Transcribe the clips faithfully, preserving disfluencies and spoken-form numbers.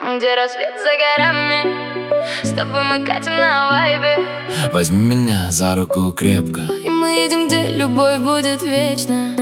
Там, где рассвет за горами, с тобой мы катим на вайбе. Возьми меня за руку крепко, и мы едем, где любовь будет вечна.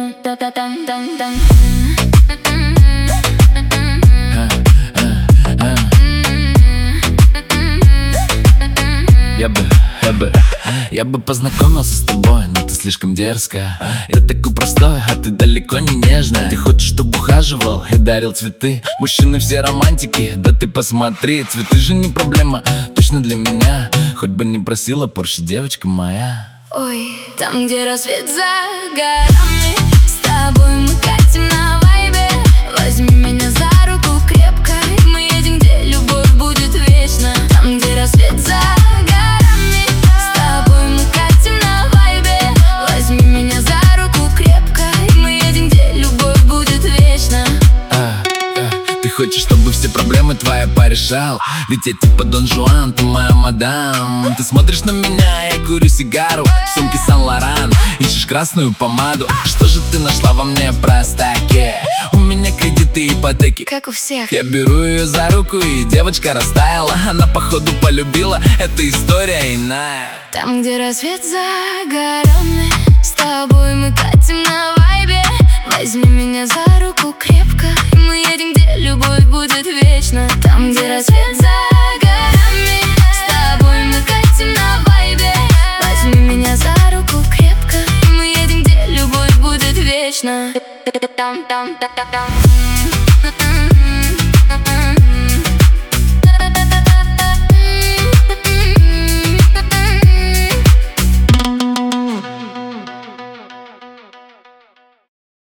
Я бы, я бы, я бы познакомился с тобой, но ты слишком дерзкая. Я такой простой, а ты далеко не нежная. Ты хочешь, чтобы ухаживал и дарил цветы. Мужчины все романтики, да ты посмотри. Цветы же не проблема, точно для меня. Хоть бы не просила Порше, девочка моя. Ой, там, где рассвет за горами, с тобой мы катим на вайбе. Возьми меня за руку крепко, и мы едем, где любовь будет вечна. Там, где рассвет за горами, с тобой мы катим на вайбе. Возьми меня за руку крепко, и мы едем, где любовь будет вечна. а, а, Ты хочешь, чтобы все проблемы твои порешал? Ведь я типа Дон Жуан, ты моя мадам. Ты смотришь на меня, я курю сигару, в сумке Сан-Лоран, ищешь красную помаду. Что же ты нашла во мне, простаки? У меня кредиты и ипотеки, как у всех. Я беру ее за руку, и девочка растаяла. Она походу полюбила, эта история иная. Там, где рассвет за горами, с тобой мы катим на вайбе. Возьми меня за руку крепко, и мы едем, где любовь будет вечна. Там, где рассвет за горами, с тобой мы катим на вайбе. Возьми меня за руку крепко, и мы едем, где любовь будет вечна. Там, там, там, там, там.